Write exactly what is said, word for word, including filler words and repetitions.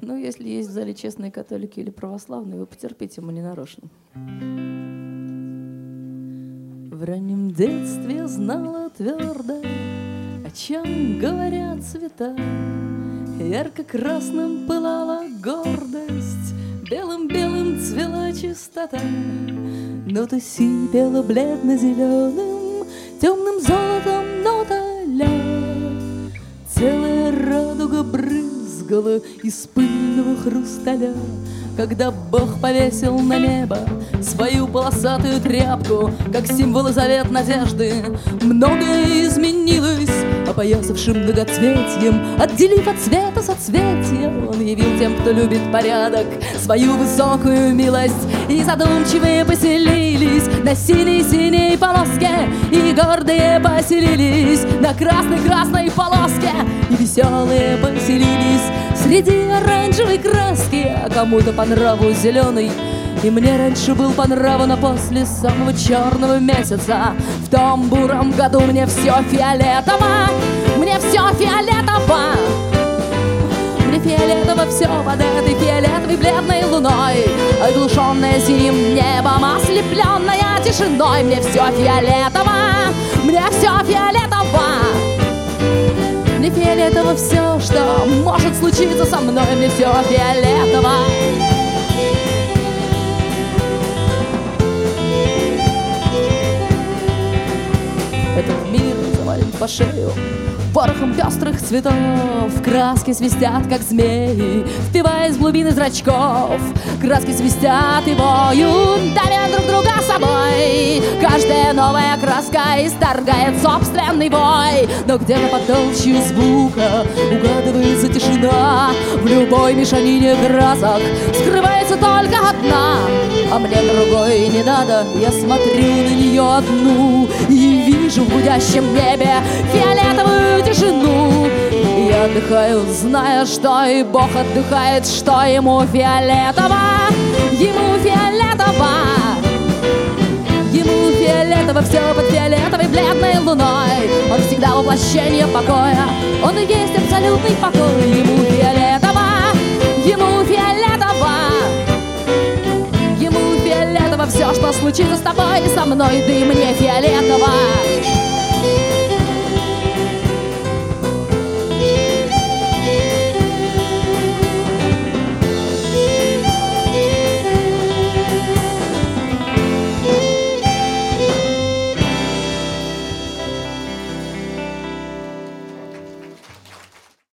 Ну, если есть в зале честные католики или православные, вы потерпите, мы не нарочно. В раннем детстве я знала твердо, о чем говорят цвета. Ярко-красным пылала гордость, белым-белым цвела чистота. Нота си пела бледно-зеленым, темным золотом нота ля. Целая радуга брызгала из пыльного хрусталя, когда Бог повесил на небо свою полосатую тряпку, как символ и завет надежды. Многое изменилось, опоясавшим многоцветьем, отделив от света соцветия. Он явил тем, кто любит порядок, свою высокую милость, и задумчивые поселились на синей-синей полоске, и гордые поселились на красной-красной полоске, и веселые поселились среди оранжевой краски, а кому-то по нраву зеленый. И мне раньше был по нраву, но после самого черного месяца в том буром году мне все фиолетово, мне все фиолетово, мне фиолетово все под этой фиолетовой бледной луной, оглушенная синим небом, ослепленная тишиной. Мне все фиолетово, мне все фиолетово, мне фиолетово все, что может случиться со мной. Мне все фиолетово. Этот мир завален по шею порохом пестрых цветов, краски свистят, как змеи, впиваясь в глубины зрачков. Краски свистят и воют, давя друг друга собой. Каждая новая краска исторгает собственный вой, но где-то под толщей звука угадывается тишина. В любой мешанине красок скрывается только одна, а мне другой не надо. Я смотрю на нее одну и вижу в гудящем небе фиолетовую тишину. И я отдыхаю, зная, что и Бог отдыхает, что ему фиолетово, ему фиолетово, ему фиолетово все под фиолетовой бледной луной. Он всегда воплощение покоя, он и есть абсолютный покой. Ему фиолетово, ему фиолетово, ему фиолетово все, что случится с тобой и со мной, да и мне фиолетово.